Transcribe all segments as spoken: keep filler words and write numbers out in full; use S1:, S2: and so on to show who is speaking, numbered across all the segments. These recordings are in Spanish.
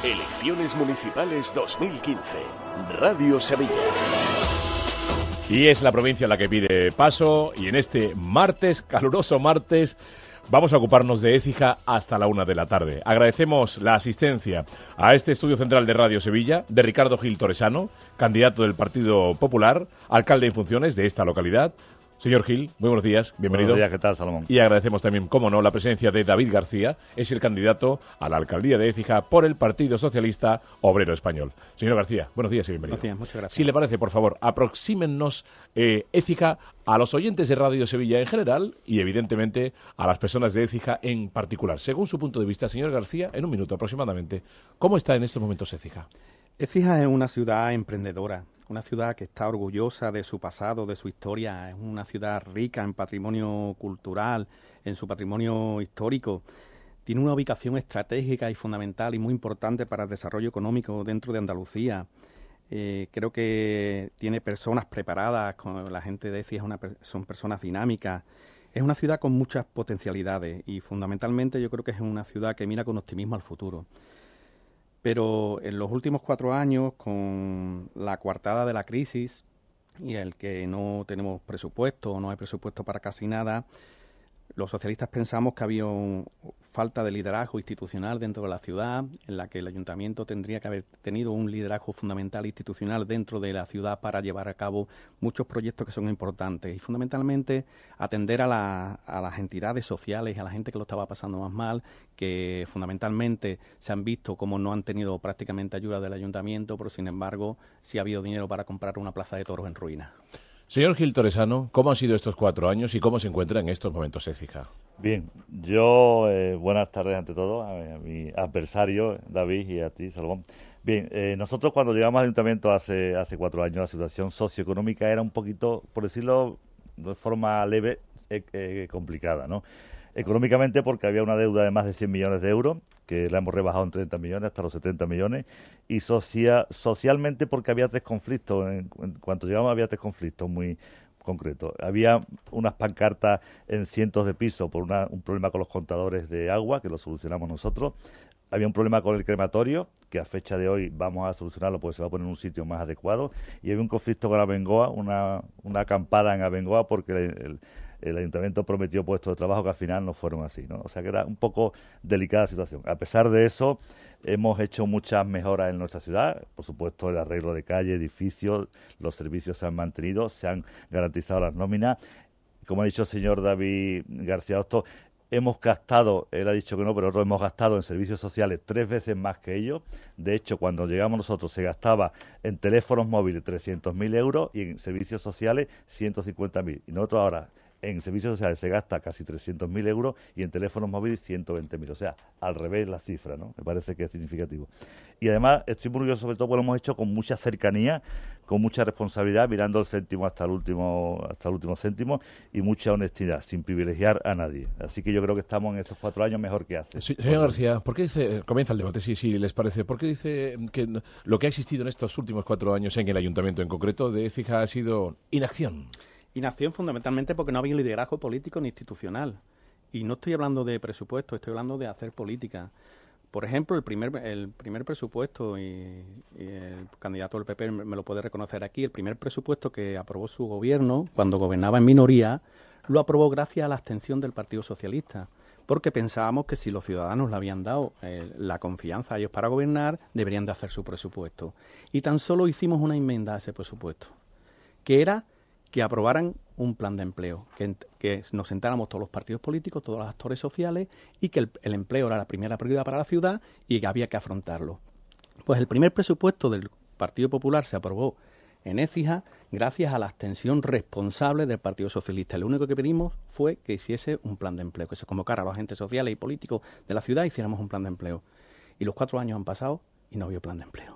S1: Elecciones Municipales dos mil quince. Radio Sevilla.
S2: Y es la provincia la que pide paso, y en este martes, caluroso martes, vamos a ocuparnos de Écija hasta la una de la tarde. Agradecemos la asistencia a este estudio central de Radio Sevilla de Ricardo Gil Torresano, candidato del Partido Popular, alcalde en funciones de esta localidad. Señor Gil, muy buenos días, bienvenido.
S3: Buenos días, ¿qué tal, Salomón?
S2: Y agradecemos también, cómo no, la presencia de David García, es el candidato a la alcaldía de Écija por el Partido Socialista Obrero Español. Señor García, buenos días y bienvenido.
S4: Buenos días, muchas gracias.
S2: Si le parece, por favor, aproxímennos eh, Écija a los oyentes de Radio Sevilla en general y, evidentemente, a las personas de Écija en particular. Según su punto de vista, señor García, en un minuto aproximadamente, ¿cómo está en estos momentos Écija?
S4: Écija es una ciudad emprendedora, una ciudad que está orgullosa de su pasado, de su historia, es una ciudad rica en patrimonio cultural, en su patrimonio histórico. Tiene una ubicación estratégica y fundamental y muy importante para el desarrollo económico dentro de Andalucía. Eh, creo que tiene personas preparadas, con la gente de Écija es una, son personas dinámicas. Es una ciudad con muchas potencialidades y fundamentalmente yo creo que es una ciudad que mira con optimismo al futuro. Pero en los últimos cuatro años, con la coartada de la crisis y el que no tenemos presupuesto, no hay presupuesto para casi nada, los socialistas pensamos que había un, falta de liderazgo institucional dentro de la ciudad, en la que el ayuntamiento tendría que haber tenido un liderazgo fundamental institucional dentro de la ciudad para llevar a cabo muchos proyectos que son importantes y fundamentalmente atender a, la, a las entidades sociales, a la gente que lo estaba pasando más mal, que fundamentalmente se han visto como no han tenido prácticamente ayuda del ayuntamiento, pero sin embargo sí ha habido dinero para comprar una plaza de toros en ruinas.
S2: Señor Gil Torresano, ¿cómo han sido estos cuatro años y cómo se encuentra en estos momentos Écija?
S3: Bien, yo, eh, buenas tardes ante todo, a, a mi adversario, David, y a ti, Salomón. Bien, eh, nosotros cuando llegamos al ayuntamiento hace, hace cuatro años, la situación socioeconómica era un poquito, por decirlo de forma leve, eh, eh, complicada, ¿no? Económicamente porque había una deuda de más de cien millones de euros, que la hemos rebajado en treinta millones hasta los setenta millones, y socia, socialmente porque había tres conflictos, en, en cuanto llegamos había tres conflictos muy concretos. Había unas pancartas en cientos de pisos por una, un problema con los contadores de agua, que lo solucionamos nosotros. Había un problema con el crematorio, que a fecha de hoy vamos a solucionarlo porque se va a poner en un sitio más adecuado, y había un conflicto con Abengoa, una, una acampada en Abengoa porque el, el el ayuntamiento prometió puestos de trabajo que al final no fueron así, ¿no? O sea que era un poco delicada la situación. A pesar de eso, hemos hecho muchas mejoras en nuestra ciudad. Por supuesto, el arreglo de calle, edificios, los servicios se han mantenido, se han garantizado las nóminas. Como ha dicho el señor David García Hostos, hemos gastado, él ha dicho que no, pero nosotros hemos gastado en servicios sociales tres veces más que ellos. De hecho, cuando llegamos nosotros se gastaba en teléfonos móviles trescientos mil euros y en servicios sociales ciento cincuenta mil. Y nosotros ahora en servicios sociales se gasta casi trescientos mil euros y en teléfonos móviles ciento veinte mil. O sea, al revés la cifra, ¿no? Me parece que es significativo. Y además estoy muy orgulloso, sobre todo porque lo hemos hecho con mucha cercanía, con mucha responsabilidad, mirando el céntimo hasta el último hasta el último céntimo y mucha honestidad, sin privilegiar a nadie. Así que yo creo que estamos en estos cuatro años mejor que hace.
S2: Sí, señor García, ¿por qué dice, comienza el debate, si sí, sí, les parece, ¿por qué dice que lo que ha existido en estos últimos cuatro años en el ayuntamiento en concreto de Écija ha sido inacción?
S4: Inacción fundamentalmente porque no había liderazgo político ni institucional. Y no estoy hablando de presupuesto, estoy hablando de hacer política. Por ejemplo, el primer el primer presupuesto, y, y el candidato del P P me lo puede reconocer aquí, el primer presupuesto que aprobó su gobierno, cuando gobernaba en minoría, lo aprobó gracias a la abstención del Partido Socialista. Porque pensábamos que si los ciudadanos le habían dado eh, la confianza a ellos para gobernar, deberían de hacer su presupuesto. Y tan solo hicimos una enmienda a ese presupuesto, que era que aprobaran un plan de empleo, que, que nos sentáramos todos los partidos políticos, todos los actores sociales, y que el, el empleo era la primera prioridad para la ciudad y que había que afrontarlo. Pues el primer presupuesto del Partido Popular se aprobó en Écija gracias a la abstención responsable del Partido Socialista. Lo único que pedimos fue que hiciese un plan de empleo, que se convocara a los agentes sociales y políticos de la ciudad y hiciéramos un plan de empleo. Y los cuatro años han pasado y no había plan de empleo.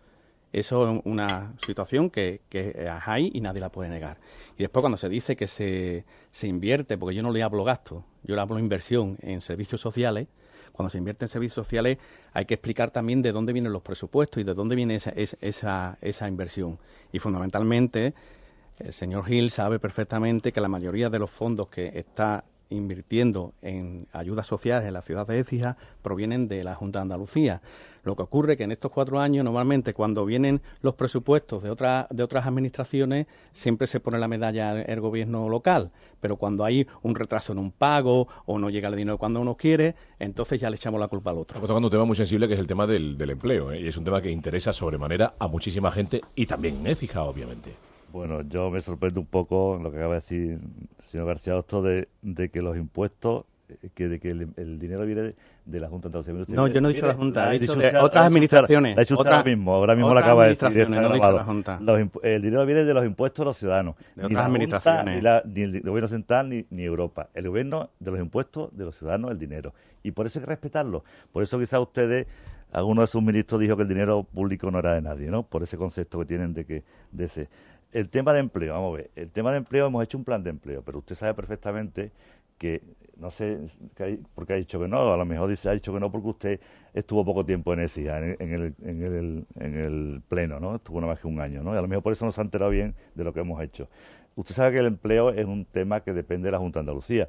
S4: Eso es una situación que, que hay y nadie la puede negar. Y después cuando se dice que se, se invierte, porque yo no le hablo gasto, yo le hablo inversión en servicios sociales, cuando se invierte en servicios sociales hay que explicar también de dónde vienen los presupuestos y de dónde viene esa, esa, esa inversión. Y fundamentalmente el señor Gil sabe perfectamente que la mayoría de los fondos que está invirtiendo en ayudas sociales en la ciudad de Écija provienen de la Junta de Andalucía. Lo que ocurre es que en estos cuatro años, normalmente cuando vienen los presupuestos de, otra, de otras administraciones, siempre se pone la medalla el gobierno local, pero cuando hay un retraso en un pago o no llega el dinero cuando uno quiere, entonces ya le echamos la culpa al otro.
S2: Estamos tocando un tema muy sensible que es el tema del, del empleo, ¿eh? Y es un tema que interesa sobremanera a muchísima gente y también en Écija, obviamente.
S3: Bueno, yo me sorprendo un poco lo que acaba de decir el señor García Hostos de, de que los impuestos, que de que el, el dinero viene de, de la Junta de Andalucía.
S4: No, yo no he dicho la Junta, he dicho
S3: usted,
S4: de otras administraciones.
S3: La ha dicho usted ahora mismo, ahora mismo lo acaba de decir.
S4: No he dicho la Junta.
S3: Los, el dinero viene de los impuestos de los ciudadanos.
S4: De
S3: ni
S4: otras
S3: la
S4: administraciones.
S3: Junta, ni, la, ni el gobierno central, ni, ni Europa. El gobierno de los impuestos de los ciudadanos, el dinero. Y por eso hay que respetarlo. Por eso quizás ustedes, alguno de sus ministros dijo que el dinero público no era de nadie, ¿no? Por ese concepto que tienen de que de ese. El tema de empleo, vamos a ver, el tema de empleo, hemos hecho un plan de empleo, pero usted sabe perfectamente que, no sé por qué ha dicho que no, a lo mejor dice, ha dicho que no porque usted estuvo poco tiempo en ESIA, en, en, el, en, el, en el pleno, ¿no? Estuvo nada más que un año, ¿no? Y a lo mejor por eso no se ha enterado bien de lo que hemos hecho. Usted sabe que el empleo es un tema que depende de la Junta de Andalucía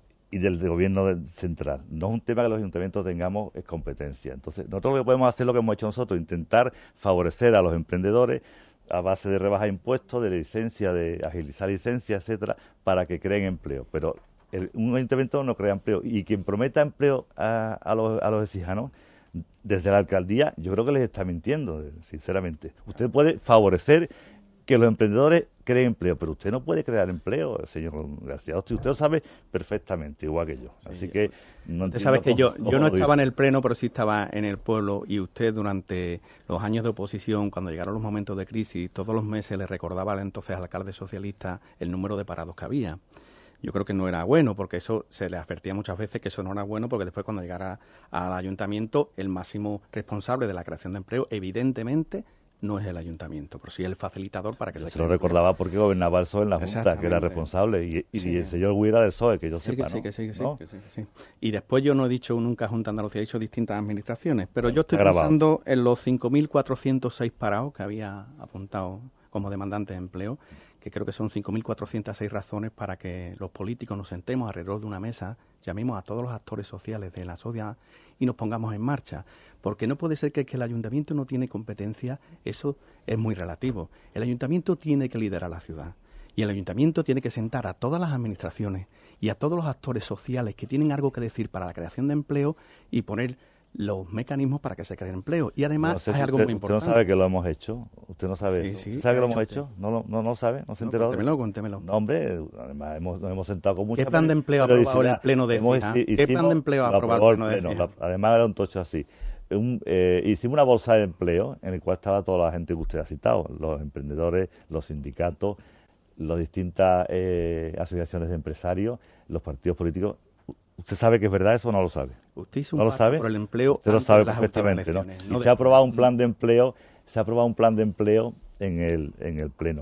S3: y del gobierno central. No es un tema que los ayuntamientos tengamos es competencia. Entonces, nosotros lo que podemos hacer, lo que hemos hecho nosotros, intentar favorecer a los emprendedores a base de rebajar impuestos, de licencia, de agilizar licencias, etcétera, para que creen empleo. Pero el, un ayuntamiento no crea empleo. Y quien prometa empleo a, a los, a los exijanos, desde la alcaldía, yo creo que les está mintiendo, sinceramente. Usted puede favorecer que los emprendedores creen empleo, pero usted no puede crear empleo, señor García. Usted lo sabe perfectamente, igual que yo. Así sí, que no
S4: usted sabe que yo, yo no estaba en el pleno, pero sí estaba en el pueblo, y usted durante los años de oposición, cuando llegaron los momentos de crisis, todos los meses le recordaba al entonces alcalde socialista el número de parados que había. Yo creo que no era bueno, porque eso se le advertía muchas veces que eso no era bueno, porque después cuando llegara al ayuntamiento, el máximo responsable de la creación de empleo, evidentemente, no es el ayuntamiento, pero sí el facilitador para que
S3: se,
S4: se
S3: lo recordaba porque gobernaba el P S O E en la Junta, que era responsable, y, y, sí. y el señor Huira del P S O E, que yo
S4: sí,
S3: sepa,
S4: que sí,
S3: ¿no?
S4: Que sí, que sí,
S3: ¿no?
S4: que sí, que sí. Y después yo no he dicho nunca Junta de Andalucía, he dicho distintas administraciones, pero
S3: bueno,
S4: yo estoy pensando en los cinco mil cuatrocientos seis parados que había apuntado como demandantes de empleo, que creo que son cinco mil cuatrocientas seis razones para que los políticos nos sentemos alrededor de una mesa, llamemos a todos los actores sociales de la sociedad y nos pongamos en marcha. Porque no puede ser que, que el ayuntamiento no tiene competencia, eso es muy relativo. El ayuntamiento tiene que liderar la ciudad y el ayuntamiento tiene que sentar a todas las administraciones y a todos los actores sociales que tienen algo que decir para la creación de empleo y poner los mecanismos para que se cree empleo. Y además
S3: no sé
S4: hay
S3: si
S4: algo
S3: usted,
S4: muy importante.
S3: ¿Usted no sabe que lo hemos hecho? ¿Usted no sabe
S4: sí,
S3: eso?
S4: Sí,
S3: ¿Usted sabe que lo hemos
S4: hecho
S3: hecho? ¿No lo no, no sabe? ¿No se ha
S4: no,
S3: enterado?
S4: Cuéntemelo, cuéntemelo.
S3: No, hombre, además hemos, nos hemos sentado con mucha...
S4: ¿Qué plan de empleo ha aprobado el pleno de Écija? ¿Qué plan de empleo ha aprobado el pleno de Écija?
S3: Además era un tocho así. Un, eh, hicimos una bolsa de empleo en el cual estaba toda la gente que usted ha citado, los emprendedores, los sindicatos, las distintas eh, asociaciones de empresarios, los partidos políticos. ¿Usted sabe que es verdad eso o no lo sabe?
S4: Usted hizo un
S3: ¿No lo
S4: pacto
S3: sabe?
S4: por el empleo.
S3: Usted lo sabe perfectamente, ¿no?
S4: ¿no?
S3: Y se ha aprobado un plan de empleo, se ha aprobado un plan de empleo en el en el pleno.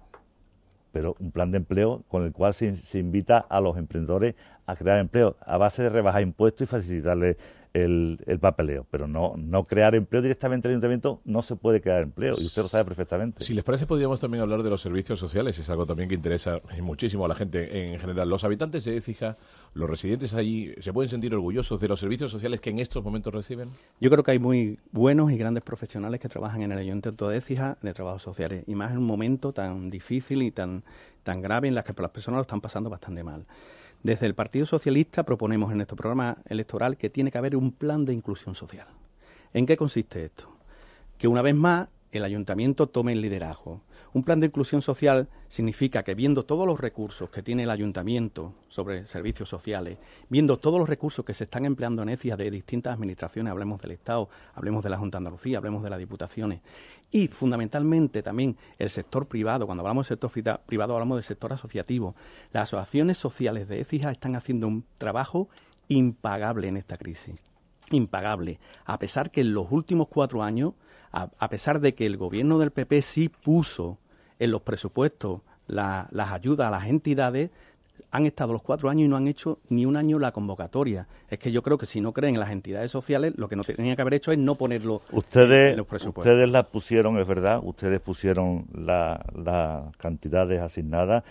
S3: Pero un plan de empleo con el cual se, se invita a los emprendedores a crear empleo a base de rebajar impuestos y facilitarles el, el papeleo, pero no no crear empleo directamente en el ayuntamiento, no se puede crear empleo, y usted lo sabe perfectamente.
S2: Si les parece, podríamos también hablar de los servicios sociales, es algo también que interesa muchísimo a la gente en general. Los habitantes de Écija, los residentes allí, ¿se pueden sentir orgullosos de los servicios sociales que en estos momentos reciben?
S4: Yo creo que hay muy buenos y grandes profesionales que trabajan en el ayuntamiento de Écija de trabajos sociales, y más en un momento tan difícil y tan, tan grave en el que las personas lo están pasando bastante mal. Desde el Partido Socialista proponemos en nuestro programa electoral que tiene que haber un plan de inclusión social. ¿En qué consiste esto? Que una vez más el ayuntamiento tome el liderazgo. Un plan de inclusión social significa que, viendo todos los recursos que tiene el ayuntamiento sobre servicios sociales, viendo todos los recursos que se están empleando en Écija de distintas administraciones, hablemos del Estado, hablemos de la Junta de Andalucía, hablemos de las diputaciones, y fundamentalmente también el sector privado. Cuando hablamos del sector privado hablamos del sector asociativo. Las asociaciones sociales de Écija están haciendo un trabajo impagable en esta crisis. Impagable. A pesar que en los últimos cuatro años, a, a pesar de que el gobierno del P P sí puso en los presupuestos la, las ayudas a las entidades, han estado los cuatro años y no han hecho ni un año la convocatoria. Es que yo creo que si no creen en las entidades sociales, lo que no tenían que haber hecho es no ponerlo
S3: ustedes,
S4: en, en los presupuestos.
S3: Ustedes las pusieron, es verdad, ustedes pusieron las la cantidades asignadas,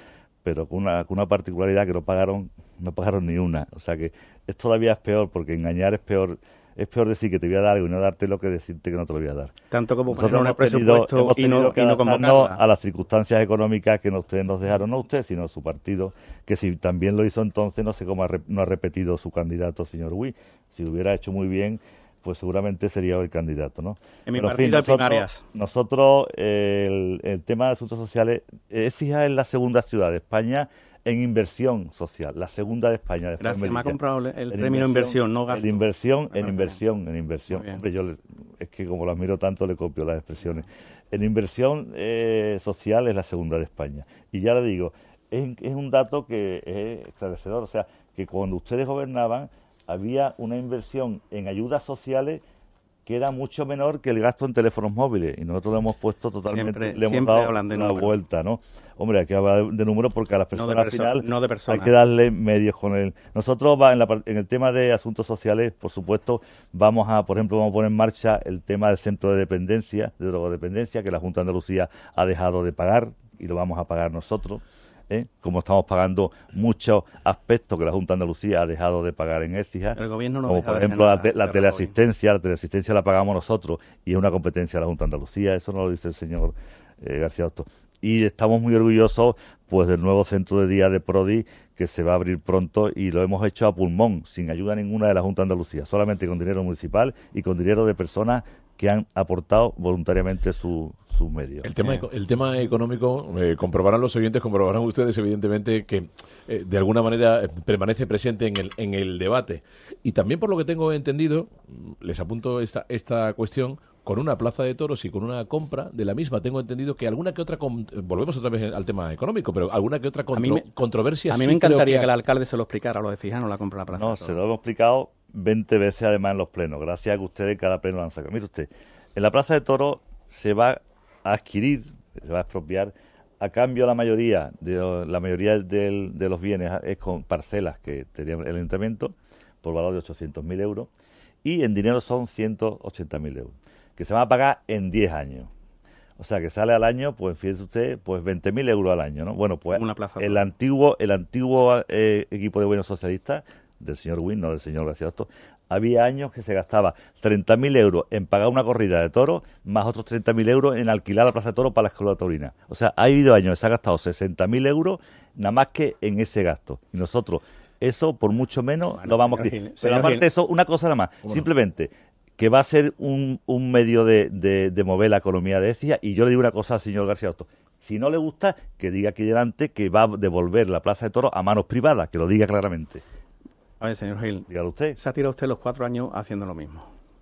S3: pero con una, con una particularidad que no pagaron, no pagaron ni una. O sea que es todavía es peor, porque engañar es peor. Es peor decir que te voy a dar algo y no dártelo que decirte que no te lo voy a dar.
S4: Tanto como
S3: Nosotros
S4: poner un
S3: hemos tenido,
S4: presupuesto
S3: hemos
S4: y
S3: tenido
S4: no,
S3: que
S4: y no
S3: adaptarnos
S4: convocarla.
S3: a las circunstancias económicas que no, ustedes nos dejaron, no usted, sino su partido, que si también lo hizo entonces, no sé cómo ha re, no ha repetido su candidato, señor Huy. Si lo hubiera hecho muy bien, pues seguramente sería el candidato, ¿no?
S4: En mi
S3: Pero,
S4: partido
S3: fin,
S4: de
S3: nosotros,
S4: primarias.
S3: Nosotros, eh, el, el tema de asuntos sociales, Écija es la segunda ciudad de España en inversión social, la segunda de España.
S4: Gracias, me ha
S3: Melilla.
S4: comprado el, el
S3: En
S4: término inversión, no gasto.
S3: En inversión, en
S4: Bueno,
S3: inversión, en inversión.
S4: Muy bien.
S3: Hombre, yo le- es que como lo admiro tanto le copio las expresiones. En inversión eh, social es la segunda de España. Y ya le digo, es, es un dato que es esclarecedor. O sea, que cuando ustedes gobernaban había una inversión en ayudas sociales que era mucho menor que el gasto en teléfonos móviles, y nosotros le hemos puesto totalmente,
S4: Siempre-
S3: le hemos
S4: siempre
S3: dado
S4: hablan de
S3: la
S4: números.
S3: vuelta, ¿no? Hombre, hay que hablar de números porque a las
S4: No de
S3: personas al
S4: perso-
S3: final
S4: no de personas.
S3: hay que darle medios con él. Nosotros va en, la par- en el tema de asuntos sociales, por supuesto, vamos a, por ejemplo, vamos a poner en marcha el tema del centro de dependencia, de drogodependencia, que la Junta de Andalucía ha dejado de pagar y lo vamos a pagar nosotros. ¿eh? Como estamos pagando muchos aspectos que la Junta de Andalucía ha dejado de pagar en Écija,
S4: El gobierno no
S3: como
S4: deja
S3: por
S4: de hacer
S3: ejemplo la,
S4: nada,
S3: te- la
S4: de
S3: teleasistencia, la teleasistencia la pagamos nosotros y es una competencia de la Junta de Andalucía, eso no lo dice el señor eh, García Hostos. Y estamos muy orgullosos pues del nuevo centro de día de Prodi que se va a abrir pronto y lo hemos hecho a pulmón, sin ayuda ninguna de la Junta de Andalucía, solamente con dinero municipal y con dinero de personas que han aportado voluntariamente su, sus medios.
S2: El tema, eco- el tema económico, eh, comprobarán los oyentes, comprobarán ustedes, evidentemente, que eh, de alguna manera eh, permanece presente en el, en el debate. Y también, por lo que tengo entendido, mm, les apunto esta, esta cuestión, con una plaza de toros y con una compra de la misma, tengo entendido que alguna que otra, con- volvemos otra vez al tema económico, pero alguna que otra
S4: A mí
S2: contro-
S4: me-
S2: controversia
S4: A mí
S2: sí
S4: me encantaría
S2: creo
S4: que, el alcalde se lo explicara a los de Fijano, la compra de la plaza.
S3: No,
S4: de
S3: se
S4: toros.
S3: lo hemos explicado veinte veces además en los plenos, gracias a que ustedes en cada pleno lo han sacado. Mire usted, en la Plaza de Toros se va a adquirir, se va a expropiar, a cambio la mayoría de la mayoría del- de los bienes es con parcelas que tenía el ayuntamiento por valor de ochocientos mil euros y en dinero son ciento ochenta mil euros, que se van a pagar en diez años. O sea, que sale al año, pues fíjese usted, pues veinte mil euros al año, ¿no? Bueno, pues
S4: Una plaza
S3: el
S4: toros.
S3: antiguo, el antiguo eh, equipo de buenos socialistas, del señor Wynn, no del señor García Hostos, había años que se gastaba treinta mil euros en pagar una corrida de toros, más otros treinta mil euros en alquilar la plaza de toros para la escuela taurina. O sea, ha habido años que se ha gastado sesenta mil euros nada más que en ese gasto. Y nosotros, eso por mucho menos
S4: Bueno,
S3: lo vamos a
S4: señor
S3: decir.
S4: Gil,
S3: Pero
S4: señor
S3: aparte
S4: Gil.
S3: de eso, una cosa nada más,
S2: ¿Cómo no?
S3: simplemente que va a ser un, un medio de, de, de mover la economía de Écija. Y yo le digo una cosa al señor García Hostos. Si no le gusta, que diga aquí delante que va a devolver la plaza de toros a manos privadas, que lo diga claramente.
S4: A ver, señor Gil,
S3: Dígalo usted.
S4: se ha tirado usted los cuatro años haciendo lo mismo.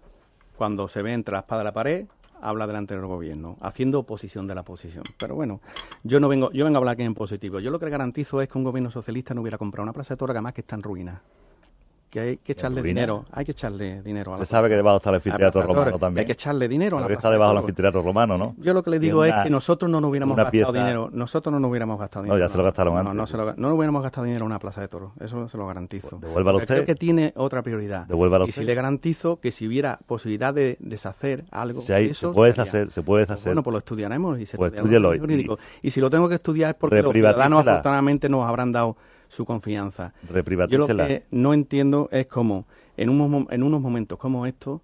S4: Cuando se ve entre la espada y la pared, habla del anterior gobierno, haciendo oposición de la oposición. Pero bueno, yo no vengo, yo vengo a hablar aquí en positivo. Yo lo que le garantizo es que un gobierno socialista no hubiera comprado una plaza de toros que además que está en ruina. Que hay que echarle
S3: ruina?
S4: dinero, hay que echarle dinero a la
S3: Usted sabe que debajo está el
S4: a la
S3: anfiteatro
S4: plaza de toros.
S3: romano también.
S4: Hay que echarle dinero a
S3: Sabe
S4: la
S3: que
S4: plaza
S3: está
S4: de
S3: debajo del
S4: toros.
S3: anfiteatro romano, ¿no?
S4: Yo lo que le digo
S3: Tiene
S4: es
S3: una-
S4: que nosotros no nos hubiéramos
S3: una
S4: gastado
S3: pieza-
S4: dinero, nosotros no nos hubiéramos gastado
S3: No,
S4: dinero.
S3: ya se lo gastaron
S4: no,
S3: antes.
S4: No, se lo, no nos hubiéramos gastado dinero en una plaza de toros, eso se lo garantizo.
S3: Pues devuélvalo
S4: Porque creo
S3: usted.
S4: que tiene otra prioridad.
S3: Devuélvalo
S4: y
S3: usted.
S4: si le garantizo que si hubiera posibilidad de deshacer algo,
S3: Si hay-
S4: de eso
S3: se puede
S4: haría.
S3: deshacer, se puede
S4: Pues
S3: deshacer.
S4: bueno, pues lo estudiaremos y se
S3: Pues
S4: estudiará
S3: estúdielo
S4: los
S3: y-
S4: jurídicos. Y si lo tengo que estudiar es porque los
S3: Reprivatícela.
S4: ciudadanos afortunadamente nos habrán dado su confianza. Yo lo
S3: Reprivatícela.
S4: que no entiendo es cómo en, un, mom- en unos momentos como estos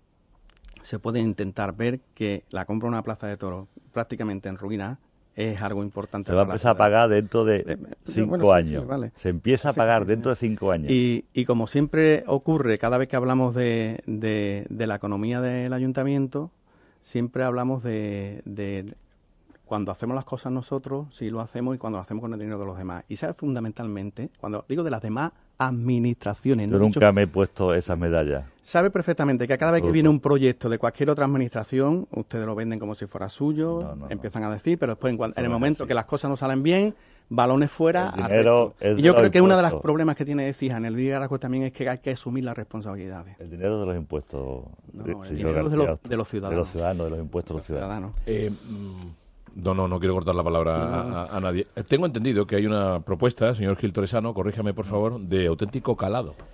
S4: se puede intentar ver que la compra de una plaza de toros prácticamente en ruina es algo importante.
S3: Se va a
S4: para la
S3: empezar a
S4: ciudad.
S3: pagar dentro de
S4: Eh,
S3: cinco
S4: bueno, sí, sí,
S3: años.
S4: vale.
S3: Se empieza a
S4: Sí,
S3: pagar
S4: sí,
S3: dentro
S4: sí.
S3: de cinco años.
S4: Y, y como siempre ocurre, cada vez que hablamos de, de, de la economía del ayuntamiento, siempre hablamos de, de cuando hacemos las cosas nosotros, si lo hacemos y cuando lo hacemos con el dinero de los demás. Y sabe fundamentalmente, cuando digo de las demás administraciones,
S3: Yo
S4: no he dicho-
S3: nunca me he puesto esas medallas.
S4: sabe perfectamente que cada vez que
S3: Absoluto.
S4: viene un proyecto de cualquier otra administración, ustedes lo venden como si fuera suyo,
S3: No, no, no.
S4: empiezan a decir, pero después en, cuan-
S3: Eso
S4: en el
S3: no es
S4: momento
S3: así.
S4: que las cosas no salen bien, balones fuera.
S3: El
S4: al
S3: dinero
S4: resto.
S3: es
S4: Y yo
S3: de
S4: creo
S3: los
S4: que uno de los
S3: impuestos.
S4: problemas que tiene Écija en el liderazgo también es que hay que asumir las responsabilidades.
S3: El dinero de los impuestos,
S4: No,
S3: eh,
S4: no, el
S3: señor
S4: dinero de
S3: García
S4: los-
S3: Hostos.
S4: de los ciudadanos.
S3: De los ciudadanos, de los impuestos de los ciudadanos.
S4: Ciudadanos.
S2: Eh, mm, no, no, no quiero cortar la palabra
S4: No.
S2: a, a- a nadie. Eh, Tengo entendido que hay una propuesta, señor Gil Toresano, corríjame por favor, de auténtico calado.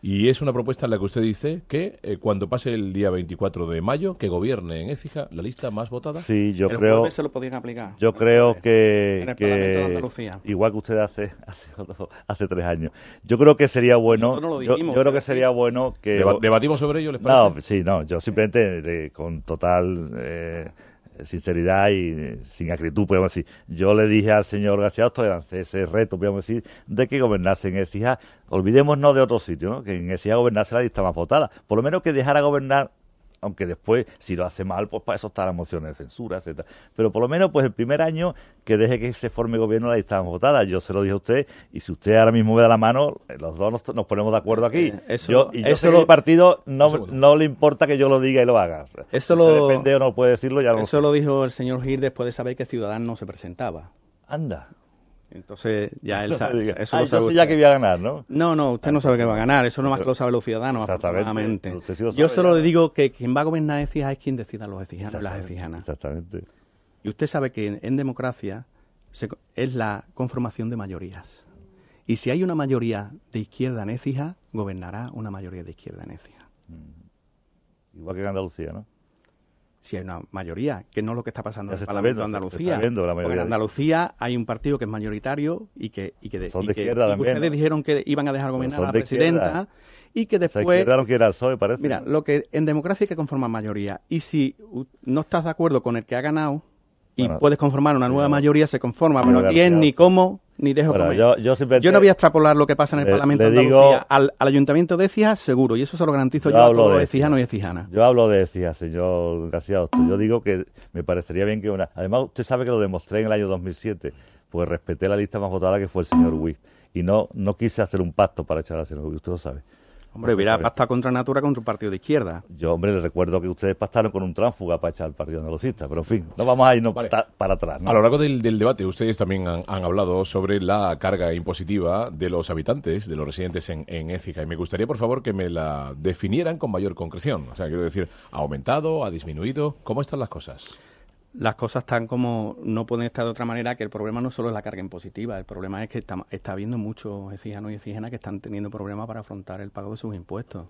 S2: Y es una propuesta en la que usted dice que eh, cuando pase el día veinticuatro de mayo, que gobierne en Écija la lista más votada.
S3: Sí, yo
S4: el
S3: creo...
S4: jueves se lo podían aplicar.
S3: Yo creo que,
S4: en el Parlamento de
S3: que
S4: Andalucía.
S3: igual que usted hace hace, hace tres años, yo creo que sería bueno,
S4: Nosotros no lo
S3: yo,
S4: dijimos,
S3: yo creo que
S4: sí.
S3: sería bueno que...
S2: Deba- ¿Debatimos sobre ello, les parece?
S3: No, sí, no, yo simplemente de- con total eh, sinceridad y eh, sin acritud, podemos decir, yo le dije al señor García Hostos, le lancé ese reto, podemos decir, de que gobernase en Écija, olvidémonos de otro sitio, ¿no? Que en Écija gobernase la lista más votada, por lo menos que dejara gobernar, aunque después, si lo hace mal, pues para eso está la moción de censura, etcétera. Pero por lo menos, pues el primer año que deje que se forme gobierno la lista más votada. Yo se lo dije a usted, y si usted ahora mismo me da la mano, los dos nos, nos ponemos de acuerdo aquí.
S4: Eh, eso-
S3: yo, y yo
S4: eso
S3: sé que
S4: lo-
S3: mi partido no,
S2: segundo.
S3: no le importa que yo lo diga y lo haga.
S4: Eso
S3: Si
S4: lo-
S3: usted depende o no puede decirlo, ya no lo
S4: Eso
S3: sé.
S4: lo dijo el señor Gil después de saber que Ciudadanos no se presentaba.
S3: Anda.
S4: Entonces, ya él
S3: No
S4: sabe.
S3: me diga.
S4: Eso
S3: Ah,
S4: lo sabe
S3: entonces ya
S4: usted.
S3: que voy a ganar, ¿no?
S4: No, no, usted no sabe que va a ganar. Eso no más que
S3: Pero-
S4: lo saben los ciudadanos,
S3: Exactamente.
S4: afortunadamente.
S3: Usted sí lo
S4: Yo
S3: sabe,
S4: solo
S3: ya.
S4: le digo que quien va a gobernar Écija es quien decida los ecijanos y las
S3: Exactamente,
S4: ecijanas.
S3: Exactamente.
S4: Y usted sabe que en, en democracia se co- es la conformación de mayorías. Y si hay una mayoría de izquierda en Écija, gobernará una mayoría de izquierda en Écija.
S3: Igual que en Andalucía, ¿no?
S4: Si hay una mayoría, que no es lo que está pasando
S3: Ya
S4: en
S3: se
S4: el
S3: está
S4: Parlamento de
S3: viendo, se- se
S4: Andalucía.
S3: está viendo la
S4: Porque
S3: mayoría
S4: en
S3: de-
S4: Andalucía hay un partido que es mayoritario y que, y que, de-
S3: Son
S4: y
S3: de
S4: que-
S3: izquierda
S4: y que
S3: también,
S4: ustedes
S3: ¿no?
S4: dijeron que iban a dejar gobernar
S3: son
S4: a la
S3: de izquierda.
S4: presidenta y que
S3: O sea,
S4: después...
S3: izquierda no quiere al P S O E, parece.
S4: Mira, lo que en democracia hay que conformar mayoría. Y si u- no estás de acuerdo con el que ha ganado y
S3: Bueno,
S4: puedes conformar una
S3: sí,
S4: nueva
S3: no.
S4: mayoría, se conforma.
S3: Sí,
S4: Pero
S3: no,
S4: aquí es
S3: García.
S4: ni cómo ni dejo
S3: Bueno,
S4: comer.
S3: yo, yo simplemente...
S4: Yo no voy a extrapolar lo que pasa en el
S3: le-
S4: Parlamento
S3: le
S4: de Andalucía
S3: digo-
S4: al, al Ayuntamiento de Écija, seguro. Y eso se lo garantizo
S3: Yo
S4: yo, a
S3: hablo
S4: todos
S3: de
S4: los ecijanos y
S3: Écija.
S4: ecijanas.
S3: Yo hablo de Écija, señor García Hostos. Yo digo que me parecería bien que una... Además, usted sabe que lo demostré en el año dos mil siete, pues respeté la lista más votada que fue el señor Witt. Y no, no quise hacer un pacto para echar al señor Witt, usted lo sabe.
S4: Hombre, hubiera
S3: Perfectamente.
S4: pactado contra Natura contra un partido de izquierda.
S3: Yo, hombre, les recuerdo que ustedes pactaron con un tránsfuga para echar al partido andalucista, pero en fin, no vamos a irnos
S2: Vale.
S3: ta- para atrás, ¿no?
S2: A lo largo del, del debate, ustedes también han, han hablado sobre la carga impositiva de los habitantes, de los residentes en, en Écija. Y me gustaría, por favor, que me la definieran con mayor concreción. O sea, quiero decir, ¿ha aumentado? ¿Ha disminuido? ¿Cómo están las cosas?
S4: Las cosas están como no pueden estar de otra manera, que el problema no solo es la carga impositiva, el problema es que está, está habiendo muchos ecijanos y ecijanas que están teniendo problemas para afrontar el pago de sus impuestos.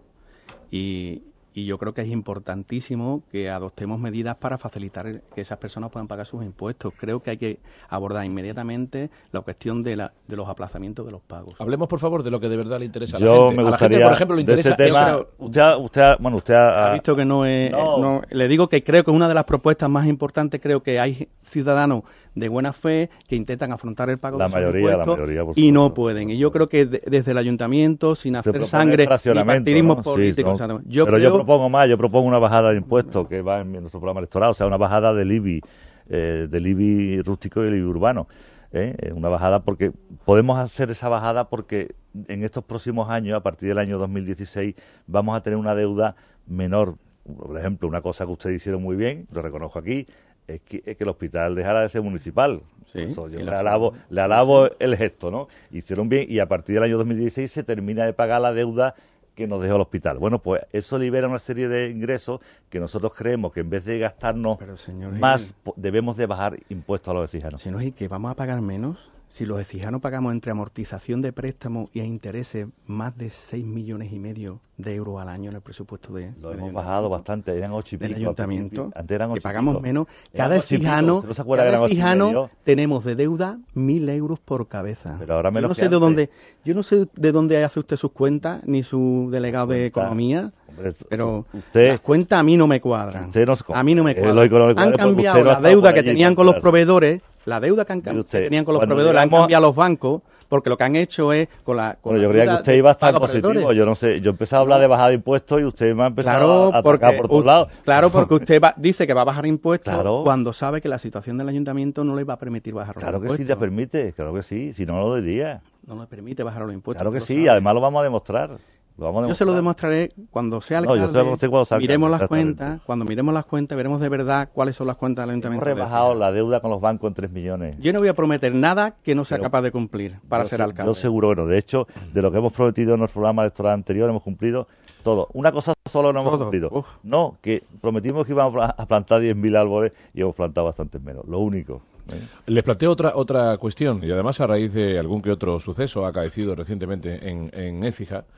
S4: Y, y yo creo que es importantísimo que adoptemos medidas para facilitar el- que esas personas puedan pagar sus impuestos. Creo que hay que abordar inmediatamente la cuestión de, la, de los aplazamientos de los pagos.
S2: Hablemos, por favor, de lo que de verdad le interesa a la
S3: Yo
S2: gente.
S3: me
S2: a la gente,
S3: gustaría,
S2: por ejemplo, le
S3: de
S2: interesa
S3: este tema,
S2: eso.
S3: usted, ha- usted, ha- bueno, usted ha,
S4: Ha visto que no es...
S3: No.
S4: no- le digo que creo que una de las propuestas más importantes, creo que hay ciudadanos de buena fe que intentan afrontar el pago
S3: La
S4: de sus
S3: mayoría, la
S4: impuestos
S3: mayoría, por
S4: y no
S3: supuesto.
S4: pueden. Y yo creo que de- desde el ayuntamiento, sin
S3: Se
S4: hacer
S3: propone
S4: sangre ni
S3: fraccionamiento,
S4: partidismo
S3: ¿no? Sí,
S4: político,
S3: ¿no?
S4: exactamente. yo
S3: Pero
S4: creo,
S3: yo propongo más, yo propongo una bajada de impuestos que va en nuestro programa electoral, o sea, una bajada del I B I, eh, del I B I rústico y el I B I urbano. ¿eh? Eh, Una bajada porque podemos hacer esa bajada porque en estos próximos años, a partir del año dos mil dieciséis, vamos a tener una deuda menor. Por ejemplo, una cosa que ustedes hicieron muy bien, lo reconozco aquí, es que, es que el hospital dejara de ser municipal.
S4: Sí,
S3: Por eso yo
S4: y
S3: le
S4: la
S3: alabo,
S4: salud.
S3: le alabo el gesto, ¿no? Hicieron bien y a partir del año dos mil dieciséis se termina de pagar la deuda que nos dejó el hospital. Bueno, pues eso libera una serie de ingresos que nosotros creemos que en vez de gastarnos
S4: Pero, señor
S3: más,
S4: Gil,
S3: po- debemos de bajar impuestos a los vecinos.
S4: si no es que vamos a pagar menos, si los ecijanos pagamos entre amortización de préstamos y a intereses más de seis millones y medio de euros al año en el presupuesto de
S3: Lo
S4: del
S3: hemos
S4: ayuntamiento.
S3: bajado bastante, eran ocho y
S4: Del
S3: pico. al
S4: ayuntamiento,
S3: principio. Antes eran
S4: que
S3: ocho y
S4: pagamos
S3: pico.
S4: menos.
S3: Eran
S4: Cada
S3: ocho y pico.
S4: cijano,
S3: ¿Usted no se acuerda que
S4: cada
S3: eran ocho y
S4: cijano
S3: medio?
S4: tenemos de deuda mil euros por cabeza.
S3: Pero ahora
S4: yo
S3: menos
S4: no
S3: que
S4: sé de
S3: antes.
S4: dónde, yo no sé de dónde hace usted sus cuentas, ni su delegado de
S3: Cuenta.
S4: economía,
S3: Hombre,
S4: pero
S3: usted-
S4: las cuentas a mí no me cuadran.
S3: Usted no se-
S4: a mí no me
S3: es
S4: cuadran.
S3: lógico, no le cuadra
S4: Han
S3: porque
S4: cambiado
S3: usted no ha
S4: la
S3: estado
S4: deuda
S3: por
S4: que
S3: allí
S4: tenían
S3: para
S4: con los
S3: enterarse.
S4: proveedores, la deuda que han,
S3: Mire usted,
S4: tenían con los
S3: cuando
S4: proveedores, la han
S3: llegamos-
S4: cambiado los bancos, porque lo que han hecho es con la con
S3: Bueno,
S4: la
S3: yo creía que
S4: ayuda
S3: usted
S4: de
S3: iba a estar
S4: pago a
S3: positivo.
S4: proveedores.
S3: Yo no sé, yo empecé a hablar de bajada de impuestos y usted me ha empezado
S4: Claro,
S3: a
S4: porque,
S3: atacar por todos
S4: u-
S3: lados.
S4: claro, porque usted va- dice que va a bajar impuestos
S3: Claro.
S4: cuando sabe que la situación del ayuntamiento no le va a permitir bajar los
S3: Claro que
S4: impuestos.
S3: sí, te permite, claro que sí, si no, no lo diría.
S4: No le permite bajar los impuestos.
S3: Claro que
S4: usted lo
S3: sí,
S4: sabe.
S3: además lo vamos a demostrar. Lo vamos a
S4: Yo se lo
S3: demostrar.
S4: demostraré cuando sea
S3: No, yo se lo
S4: alcalde.
S3: demostré cuando sea
S4: miremos
S3: alcalde,
S4: las
S3: exactamente.
S4: cuentas, cuando miremos las cuentas veremos de verdad cuáles son las cuentas del
S3: Hemos
S4: ayuntamiento. de
S3: rebajado
S4: Écija.
S3: la deuda con los bancos en tres millones.
S4: Yo no voy a prometer nada que no sea
S3: Pero-
S4: capaz de cumplir para
S3: Yo
S4: ser
S3: se-
S4: alcalde.
S3: Yo seguro que no. De hecho, de lo que hemos prometido en nuestro programa electoral anterior, hemos cumplido todo. Una cosa solo no hemos
S4: Todo.
S3: cumplido.
S4: Uf.
S3: No, que prometimos que íbamos a a plantar diez mil árboles y hemos plantado bastantes menos. Lo único. ¿eh?
S2: Les planteo otra otra cuestión, y además a raíz de algún que otro suceso acaecido recientemente en, en Écija.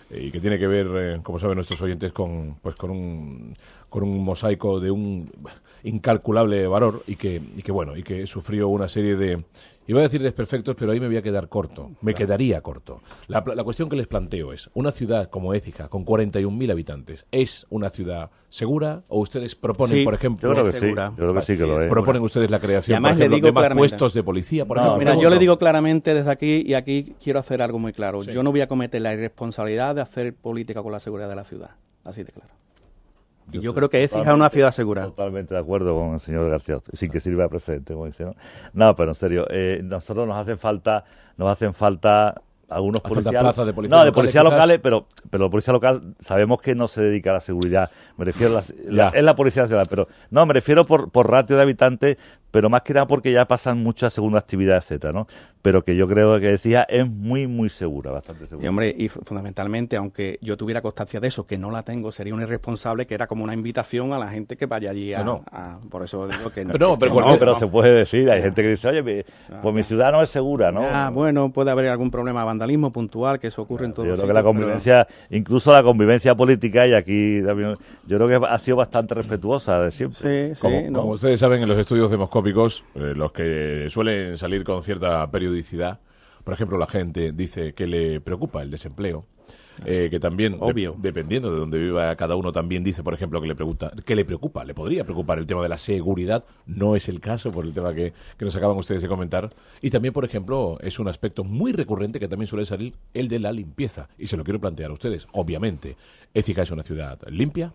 S2: y que tiene que ver, eh, como saben nuestros oyentes, con pues con un con un mosaico de un incalculable valor y que y que bueno y que sufrió una serie de, iba a decir desperfectos, pero ahí me voy a quedar corto, me claro. quedaría corto. La, la cuestión que les planteo es, una ciudad como Écija, con cuarenta y un mil habitantes, ¿es una ciudad segura? ¿O ustedes proponen,
S4: sí,
S2: por ejemplo...
S3: Yo creo que
S4: segura.
S3: sí, yo creo que sí que lo es.
S2: ¿Proponen ustedes la creación, por
S4: además,
S2: ejemplo,
S4: le digo
S2: de más
S4: claramente,
S2: puestos de policía, por
S3: no,
S2: ejemplo?
S4: Mira,
S3: no,
S4: yo
S3: no.
S4: le digo claramente desde aquí, y aquí quiero hacer algo muy claro.
S2: Sí.
S4: Yo no voy a cometer la irresponsabilidad de hacer política con la seguridad de la ciudad. Así de claro. Y yo, yo creo que Écija es una ciudad segura.
S3: Totalmente de acuerdo con el señor García, sin que sirva de precedente, como dice, ¿no? No, pero en serio, eh, nosotros nos hacen falta, nos hacen falta algunos policías.
S2: plazas de policía
S3: no, de
S2: locales,
S3: policías
S2: quizás.
S3: locales, pero, pero la policía local sabemos que no se dedica a la seguridad. Me refiero a la, la, es la policía nacional, pero no, me refiero por, por ratio de habitantes, pero más que nada porque ya pasan muchas segunda actividad, etcétera, ¿no? Pero que yo creo que decía es muy, muy segura, bastante segura.
S4: Y hombre, y fundamentalmente, aunque yo tuviera constancia de eso, que no la tengo, sería un irresponsable, que era como una invitación a la gente que vaya allí a...
S2: No, no.
S4: a por eso digo que no.
S2: Pero no, pero,
S3: no,
S2: porque,
S3: pero
S2: no.
S3: se puede decir, hay gente que dice, oye, mi, pues mi ciudad no es segura, ¿no?
S4: Ah, bueno, puede haber algún problema de vandalismo puntual, que eso ocurre
S3: Claro,
S4: en todos
S3: yo
S4: los
S3: creo que la
S4: sitios,
S3: convivencia, pero... incluso la convivencia política, y aquí también, yo creo que ha sido bastante respetuosa de siempre.
S4: Sí, sí,
S2: Como,
S4: no.
S2: como ustedes saben, en los estudios demoscópicos, eh, los que suelen salir con cierta periodicidad, por ejemplo, la gente dice que le preocupa el desempleo, eh, que también,
S4: Obvio.
S2: de, dependiendo de donde viva cada uno, también dice, por ejemplo, que le pregunta, que le preocupa, le podría preocupar el tema de la seguridad. No es el caso por el tema que, que nos acaban ustedes de comentar. Y también, por ejemplo, es un aspecto muy recurrente que también suele salir, el de la limpieza. Y se lo quiero plantear a ustedes. Obviamente, Écija es una ciudad limpia.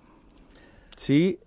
S4: Sí,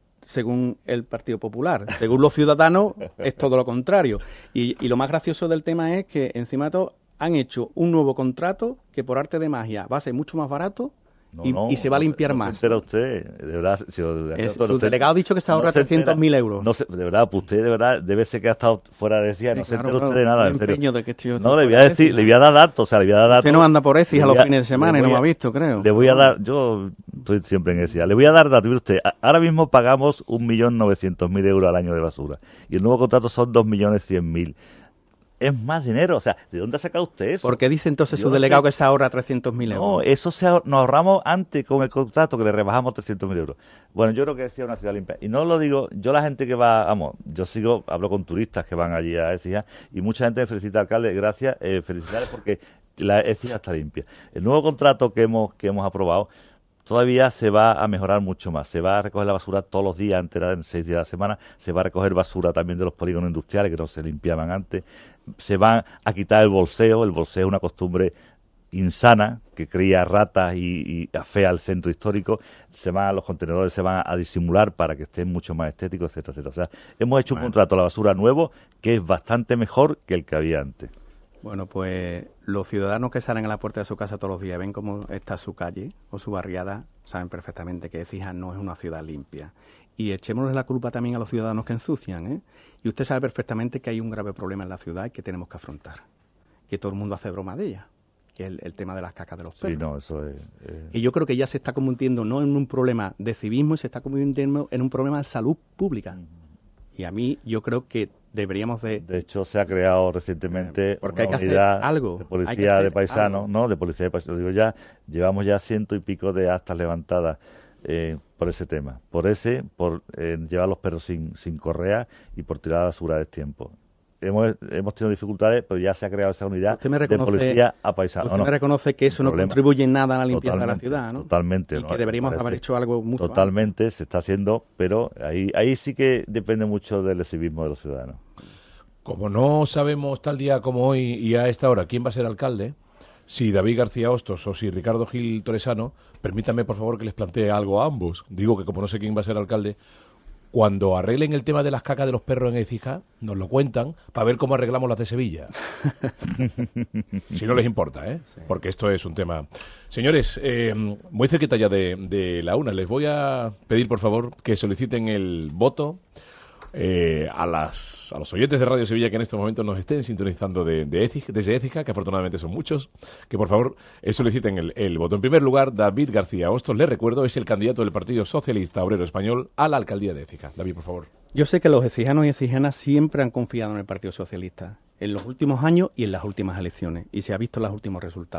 S4: según el Partido Popular. Según los ciudadanos, es todo lo contrario. Y, y lo más gracioso del tema es que, encima de todo, han hecho un nuevo contrato que, por arte de magia, va a ser mucho más barato
S3: No,
S4: y,
S3: no,
S4: y se va a
S3: no
S4: limpiar
S3: no
S4: más.
S3: Se entera usted, de verdad. Si, de,
S4: Es,
S3: no,
S4: su
S3: no se,
S4: delegado ha dicho que se ahorra
S3: no se
S4: trescientos mil euros.
S3: No se, de verdad, pues usted de verdad debe ser que ha estado fuera de decía,
S4: Sí,
S3: no se
S4: claro,
S3: entera
S4: claro,
S3: usted de nada,
S4: un
S3: en serio.
S4: empeño de que estoy-
S3: No, le voy a
S4: fuera de
S3: decir,
S4: Écija.
S3: le voy a dar datos, o sea, le voy a dar datos.
S4: Usted no anda por Écija
S3: Le
S4: los
S3: voy a-
S4: fines de semana y
S3: le
S4: no
S3: voy
S4: me
S3: a-
S4: ha visto, creo.
S3: Le voy a dar, yo estoy siempre en decía, le voy a dar datos, mire usted, a- ahora mismo pagamos un millón novecientos mil euros al año de basura y el nuevo contrato son dos millones cien mil. Es más dinero, o sea, ¿de dónde ha sacado usted eso?
S4: ¿Por qué dice entonces
S3: Yo
S4: su
S3: no
S4: delegado
S3: sé.
S4: que se ahorra trescientos mil euros?
S3: No, eso se ahor- nos ahorramos antes con el contrato que le rebajamos trescientos mil euros. Bueno, yo creo que decía una ciudad limpia. Y no lo digo, yo la gente que va, vamos, yo sigo, hablo con turistas que van allí a Écija y mucha gente me felicita al alcalde, gracias, eh, felicidades porque la Écija está limpia. El nuevo contrato que hemos, que hemos aprobado todavía se va a mejorar mucho más. Se va a recoger la basura todos los días, entera en seis días a la semana. Se va a recoger basura también de los polígonos industriales que no se limpiaban antes. Se van a quitar el bolseo. El bolseo es una costumbre insana que cría ratas y, y afea el centro histórico. Se van, los contenedores se van a disimular para que estén mucho más estéticos, etcétera, etcétera. O sea, hemos hecho
S4: Bueno.
S3: un contrato a la basura nuevo que es bastante mejor que el que había antes.
S4: Bueno, pues los ciudadanos que salen a la puerta de su casa todos los días, ven cómo está su calle o su barriada, saben perfectamente que Écija no es una ciudad limpia. Y echémosle la culpa también a los ciudadanos que ensucian, ¿eh? Y usted sabe perfectamente que hay un grave problema en la ciudad y que tenemos que afrontar. Que todo el mundo hace broma de ella, que es el, el tema de las cacas de los perros.
S3: Sí, no, eso es... eh,
S4: Y yo creo que ya se está convirtiendo no en un problema de civismo, se está convirtiendo en un problema de salud pública. Y a mí yo creo que deberíamos de...
S3: De hecho, se ha creado recientemente
S4: Porque
S3: una
S4: hay que hacer
S3: unidad
S4: algo,
S3: de
S4: hay
S3: policía
S4: que hacer
S3: de paisanos,
S4: algo.
S3: ¿no? De policía de paisanos. Digo, ya llevamos ya ciento y pico de actas levantadas eh, por ese tema. Por ese, por eh, llevar los perros sin, sin correa y por tirar la basura de tiempo. Hemos, hemos tenido dificultades, pero ya se ha creado esa unidad
S4: Usted me
S3: de
S4: reconoce-
S3: policía a paisanos.
S4: Usted
S3: No,
S4: me
S3: no,
S4: reconoce que eso no
S3: problema.
S4: contribuye en nada a la limpieza de la
S3: Totalmente,
S4: ciudad, ¿no?
S3: totalmente,
S4: Y
S3: ¿no?
S4: que deberíamos
S3: Me
S4: haber
S3: parece.
S4: hecho algo mucho
S3: Totalmente, se está haciendo, pero ahí, ahí sí que depende mucho del civismo de los ciudadanos.
S2: Como no sabemos tal día como hoy y a esta hora quién va a ser alcalde, si David García Hostos o si Ricardo Gil Toresano, permítanme por favor que les plantee algo a ambos. Digo que como no sé quién va a ser alcalde, cuando arreglen el tema de las cacas de los perros en Écija, nos lo cuentan para ver cómo arreglamos las de Sevilla. Si no les importa, ¿eh? Sí. Porque esto es un tema... Señores, eh, muy cerquita ya de, de la una, les voy a pedir por favor que soliciten el voto Eh, a, las, a los oyentes de Radio Sevilla que en estos momentos nos estén sintonizando de, de Écija, desde Écija, que afortunadamente son muchos, que por favor eh, soliciten el, el voto. En primer lugar, David García Hostos, les recuerdo, es el candidato del Partido Socialista Obrero Español a la alcaldía de Écija. David, por favor.
S4: Yo sé que los écijanos y écijanas siempre han confiado en el Partido Socialista, en los últimos años y en las últimas elecciones, y se ha visto en los últimos resultados.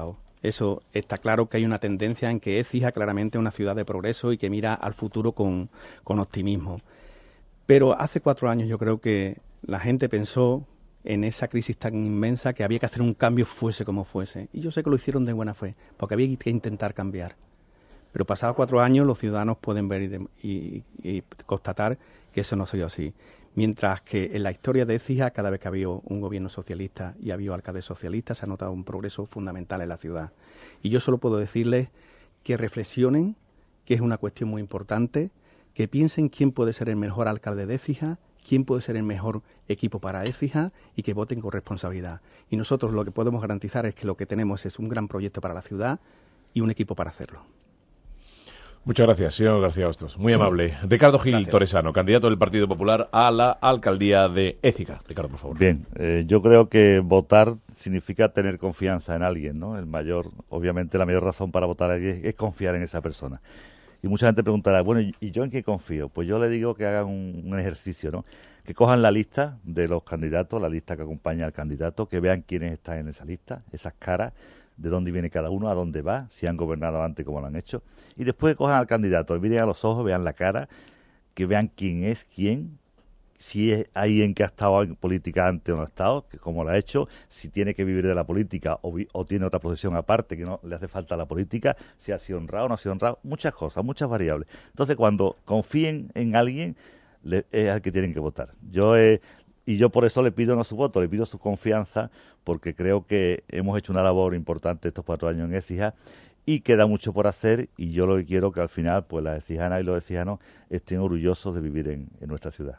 S4: Eso está claro que hay una tendencia en que Écija claramente es una ciudad de progreso y que mira al futuro con, con optimismo. Pero hace cuatro años yo creo que la gente pensó en esa crisis tan inmensa que había que hacer un cambio fuese como fuese. Y yo sé que lo hicieron de buena fe, porque había que intentar cambiar. Pero pasados cuatro años los ciudadanos pueden ver y, de, y, y constatar que eso no ha sido así. Mientras que en la historia de Écija, cada vez que ha habido un gobierno socialista y ha habido alcaldes socialistas, se ha notado un progreso fundamental en la ciudad. Y yo solo puedo decirles que reflexionen, que es una cuestión muy importante, que piensen quién puede ser el mejor alcalde de Écija, quién puede ser el mejor equipo para Écija y que voten con responsabilidad. Y nosotros lo que podemos garantizar es que lo que tenemos es un gran proyecto para la ciudad y un equipo para hacerlo.
S2: Muchas gracias, señor García Hostos. Muy amable. Ricardo Gil gracias. Torresano, candidato del Partido Popular a la alcaldía de Écija. Ricardo, por favor.
S3: Bien, eh, yo creo que votar significa tener confianza en alguien, ¿no? El mayor, obviamente la mayor razón para votar a alguien es confiar en esa persona. Y mucha gente preguntará, bueno, ¿y yo en qué confío? Pues yo le digo que hagan un, un ejercicio, ¿no? Que cojan la lista de los candidatos, la lista que acompaña al candidato, que vean quiénes están en esa lista, esas caras, de dónde viene cada uno, a dónde va, si han gobernado antes como lo han hecho. Y después que cojan al candidato, miren a los ojos, vean la cara, que vean quién es quién, si es alguien que ha estado en política antes o no ha estado, que como lo ha hecho, si tiene que vivir de la política o, vi, o tiene otra profesión aparte que no le hace falta la política, si ha sido honrado o no ha sido honrado, muchas cosas, muchas variables. Entonces, cuando confíen en alguien, le, es al que tienen que votar. Yo eh, y yo por eso le pido no su voto, le pido su confianza, porque creo que hemos hecho una labor importante estos cuatro años en Écija y queda mucho por hacer, y yo lo que quiero que al final pues las écijanas y los écijanos estén orgullosos de vivir en, en nuestra ciudad.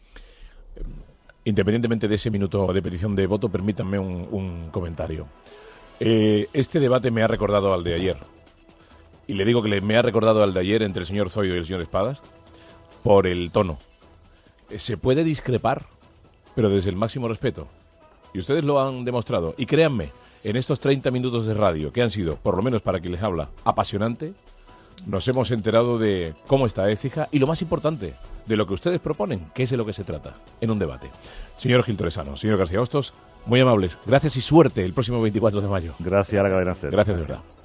S2: Independientemente de ese minuto de petición de voto, permítanme un, un comentario. Eh, este debate me ha recordado al de ayer. Y le digo que le, me ha recordado al de ayer entre el señor Zoido y el señor Espadas por el tono. Eh, se puede discrepar, pero desde el máximo respeto. Y ustedes lo han demostrado. Y créanme, en estos treinta minutos de radio, que han sido, por lo menos para quien les habla, apasionante, nos hemos enterado de cómo está Écija y, lo más importante, de lo que ustedes proponen, que es de lo que se trata, en un debate. Señor Gil Torresano, señor García Hostos, muy amables. Gracias y suerte el próximo veinticuatro de mayo.
S3: Gracias a la cadena SER.
S2: Gracias de verdad.